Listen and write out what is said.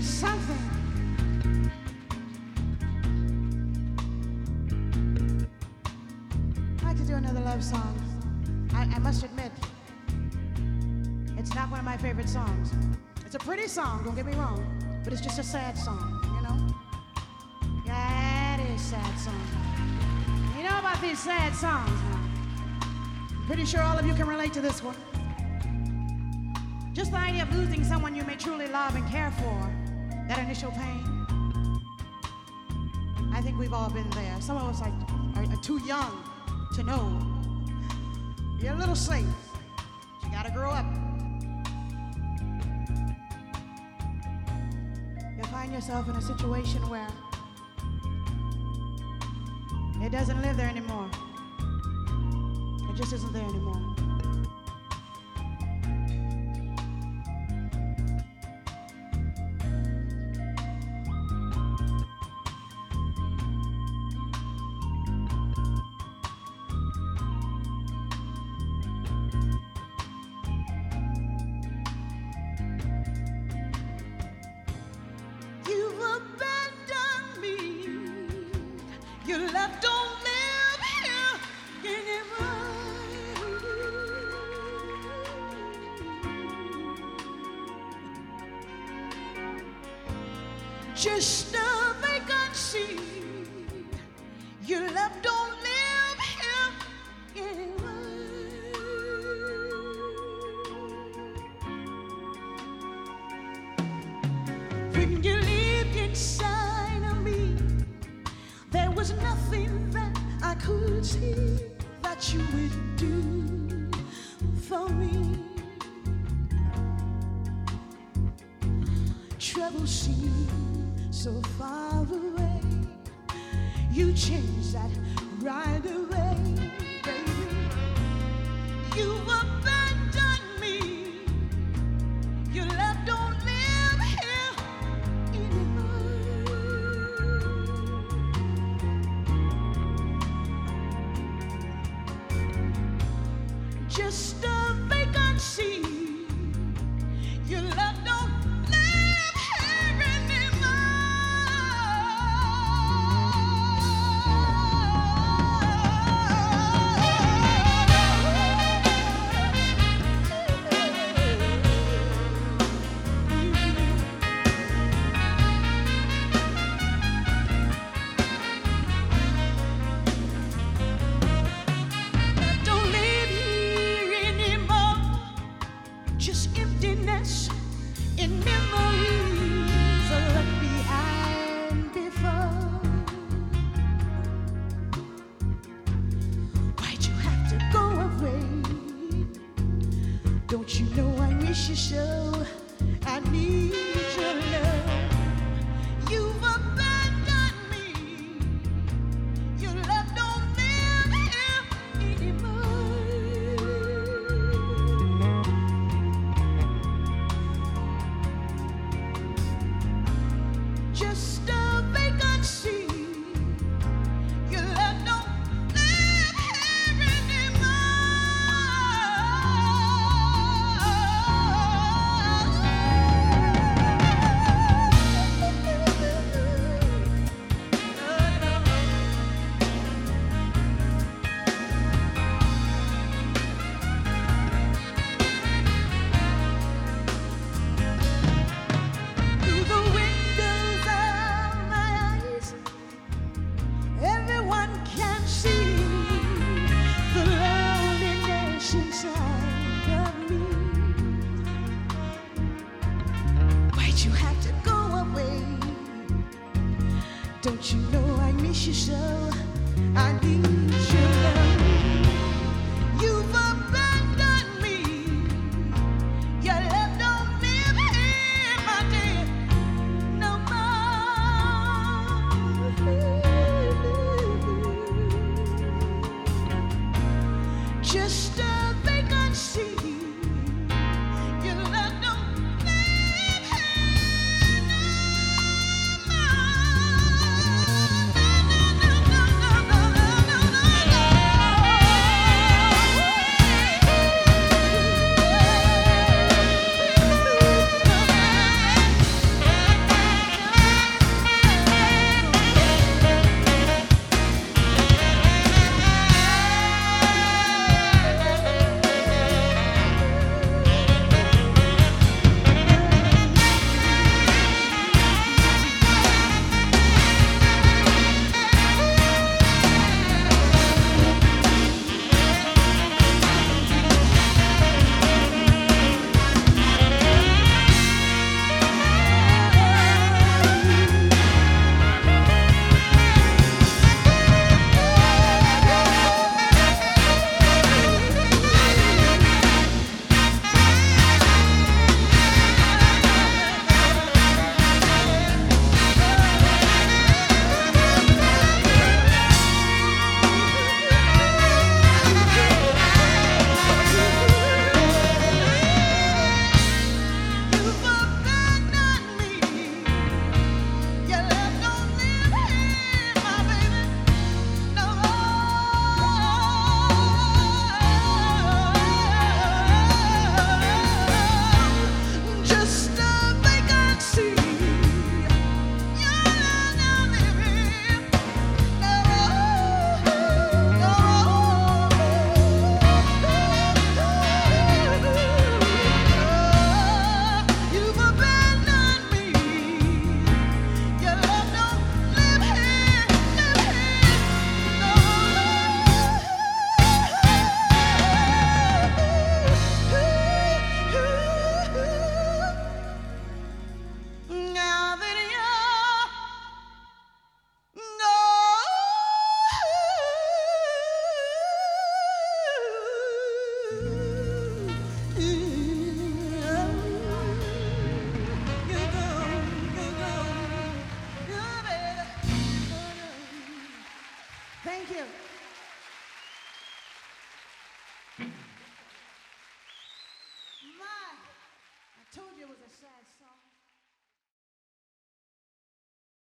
something. I'd like to do another love song. I must admit, it's not one of my favorite songs. It's a pretty song, don't get me wrong, but it's just a sad song, you know? Yeah, it is a sad song. You know about these sad songs, huh? I'm pretty sure all of you can relate to this one. Just the idea of losing someone you may truly love and care for, that initial pain. I think we've all been there. Some of us are too young to know. You're a little safe. You gotta grow up. You'll find yourself in a situation where it doesn't live there anymore. It just isn't there anymore. Your love don't live here anymore. Just a vacancy. Your love don't live here anymore. When you lived inside of me, there was nothing that I could see that you would do for me. Trouble seemed so far away. You changed that right away, baby. You've abandoned me. Your love don't live here anymore. Just a vacancy. Your love don't live here don't live here anymore. Just emptiness in memories are left behind before. Why'd you have to go away? Don't you know I miss you so? I need your love. You've abandoned me. Your love don't live here anymore. Just a vacancy. Your love don't live here Through the windows of my eyes, everyone can see the loneliness inside of me. Why'd you have to go away? Don't you know I miss you so? I need your love. You've abandoned me. Your love don't live here, my dear, no more. Just a vacancy. Your love don't live here no more. No, no, no, no, no, no, no, no. Thank you. My, I told you it was a sad song.